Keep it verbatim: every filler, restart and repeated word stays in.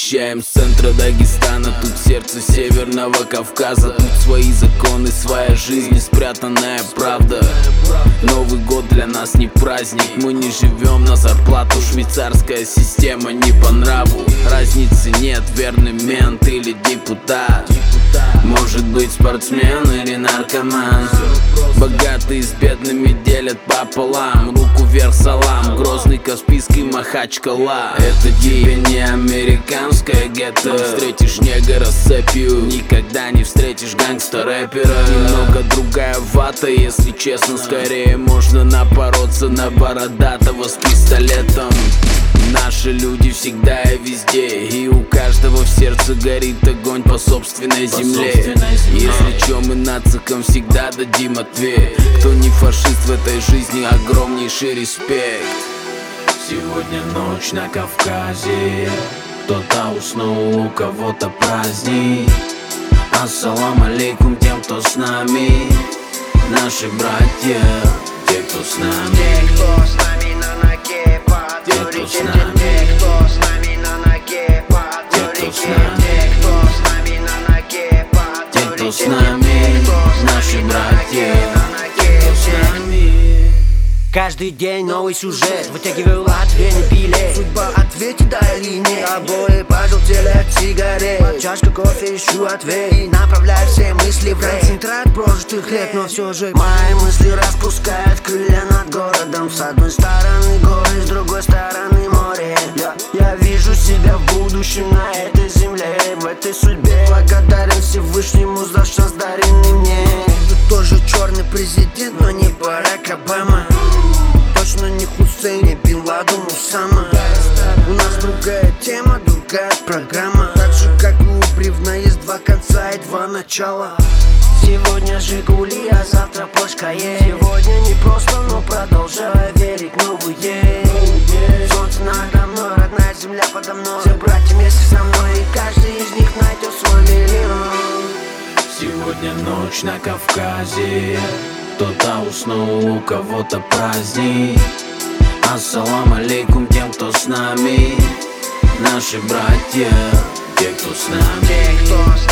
Вещаем с центра Дагестана, тут сердце Северного Кавказа. Тут свои законы, своя жизнь и спрятанная правда. Новый год для нас не праздник, мы не живем на зарплату. Швейцарская система не по нраву. Разницы нет, верный мент или депутат. Может быть спортсмен или наркоман. Богатые с бедными делят пополам. Руку вверх, салам, Грозный, Каспийский, Махачкала. Это тебе не американское гетто. Встретишь негра с цепью, никогда не встретишь гангста-рэпера. Немного другая вата, если честно. Скорее можно напороться на бородатого с пистолетом. Наши люди всегда и везде, и у каждого в сердце горит огонь по собственной земле. Если чё, мы нацикам всегда дадим ответ. Кто не фашист в этой жизни, огромнейший респект. Сегодня ночь на Кавказе, кто-то уснул, у кого-то праздник. Ассалам алейкум тем, кто с нами, наши братья, те, кто с нами. Те, кто с нами на ноге, Те, кто с нами. те, кто с нами на ноге, Те, кто с те, нами. кто с нами на ноге, Те, кто с нами, наши братья, те, кто с нами. Каждый день новый сюжет, вытягиваю латвийный билет. Судьба ответит, да или нет. Обои пожелтели от сигарет. Чашка кофе, ищу ответ и направляю все мысли в рэп. Концентрат прожитых лет, но все же мои мысли распускают крылья над городом. С одной стороны горы, с другой стороны море. Я, я вижу себя в будущем на этой земле, в этой судьбе. Благодарен Всевышнему за шанс, даренный мне. Тут тоже черный президент, но не Барак Обама. Точно не Хусейн, не Бин Ладен, Усама. У нас другая тема, другая программа. Так же, как и у бревна, есть два конца и два начала. Сегодня Жигули, а завтра Порш Каен. Сегодня не просто, но продолжаю верить в новый день. Солнце надо мной, родная земля подо мной. Все братья вместе со мной, и каждый из них найдет свой миллион. Сегодня ночь на Кавказе, кто-то уснул, у кого-то праздник. Ассалам алейкум тем, кто с нами, наши братья, те, кто с нами. Те, кто с